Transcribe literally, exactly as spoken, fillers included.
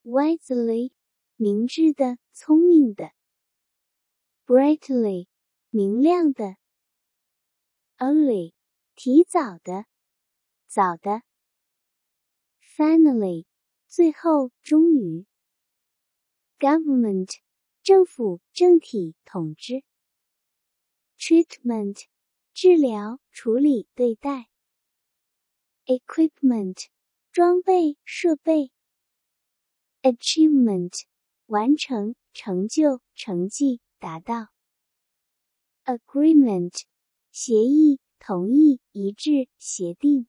wisely 明智的、聪明的 brightly 明亮的 early 提早的、早的 finally 最后、终于 government 政府、政体、统治 treatment 治疗、处理、对待 equipment 装备、设备 achievement 完成、成就、成绩、达到 agreement 协议、同意、一致、协定